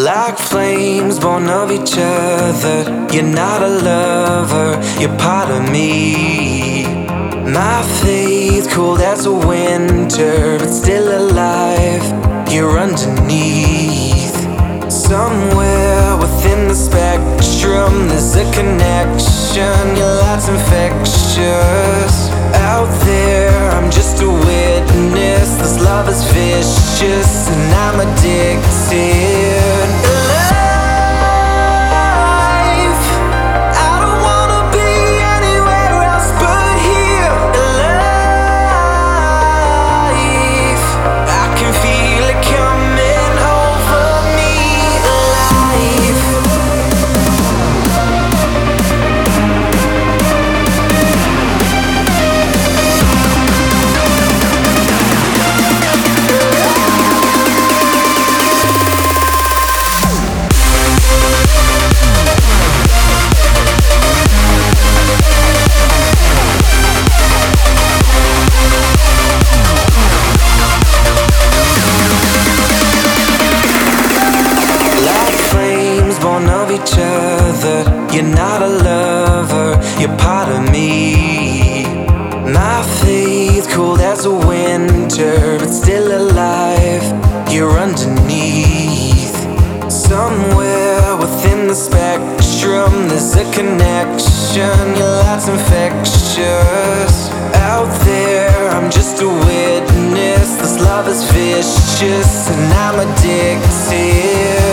Like flames born of each other. You're not a lover, you're part of me. My faith cold as a winter, but still alive. You're underneath. Somewhere within the spectrum, there's a connection. Your light's infectious. Out there, I'm just a witness. This love is vicious, and I'm addicted. Alive, I don't wanna be anywhere else but here. Alive, I can feel it coming over me. Alive. Born of each other. You're not a lover, you're part of me. My faith cold as a winter, but still alive. You're underneath. Somewhere within the spectrum, there's a connection. Your light's infectious. Out there, I'm just a witness. This love is vicious, and I'm addicted.